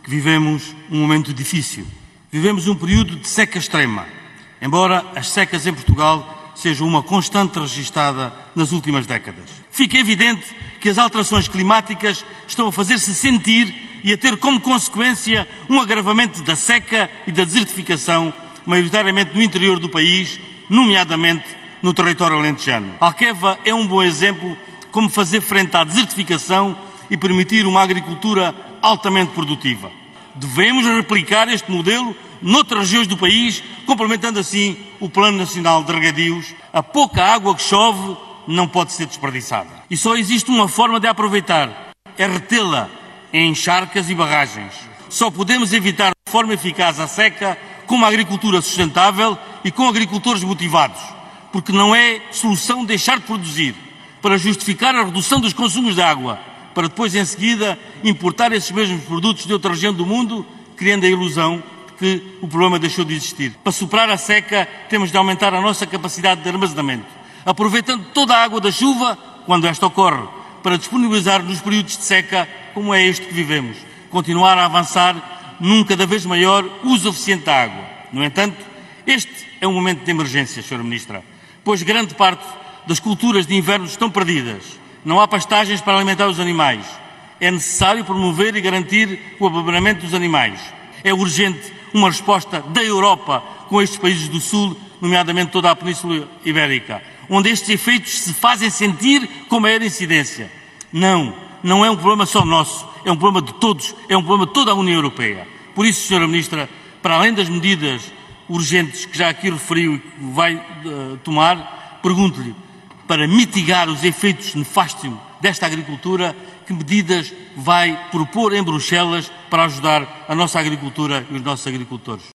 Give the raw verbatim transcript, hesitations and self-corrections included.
que vivemos um momento difícil. Vivemos um período de seca extrema, embora as secas em Portugal sejam uma constante registada nas últimas décadas. Fica evidente que as alterações climáticas estão a fazer-se sentir e a ter como consequência um agravamento da seca e da desertificação, maioritariamente no interior do país, nomeadamente no território alentejano. Alqueva é um bom exemplo como fazer frente à desertificação e permitir uma agricultura altamente produtiva. Devemos replicar este modelo noutras regiões do país, complementando assim o Plano Nacional de Regadios. A pouca água que chove não pode ser desperdiçada. E só existe uma forma de a aproveitar, é retê-la em encharcas e barragens. Só podemos evitar de forma eficaz a seca com uma agricultura sustentável e com agricultores motivados, porque não é solução deixar de produzir para justificar a redução dos consumos de água, para depois, em seguida, importar esses mesmos produtos de outra região do mundo, criando a ilusão de que o problema deixou de existir. Para superar a seca, temos de aumentar a nossa capacidade de armazenamento, aproveitando toda a água da chuva, quando esta ocorre, para disponibilizar nos períodos de seca, como é este que vivemos, continuar a avançar num cada vez maior uso eficiente da água. No entanto, este é um momento de emergência, senhora Ministra, pois grande parte das culturas de inverno estão perdidas. Não há pastagens para alimentar os animais. É necessário promover e garantir o abandonamento dos animais. É urgente uma resposta da Europa com estes países do Sul, nomeadamente toda a Península Ibérica, onde estes efeitos se fazem sentir com maior incidência. Não, não é um problema só nosso, é um problema de todos, é um problema de toda a União Europeia. Por isso, senhora Ministra, para além das medidas urgentes que já aqui referiu e que vai uh, tomar, pergunto-lhe, para mitigar os efeitos nefastos desta agricultura, que medidas vai propor em Bruxelas para ajudar a nossa agricultura e os nossos agricultores?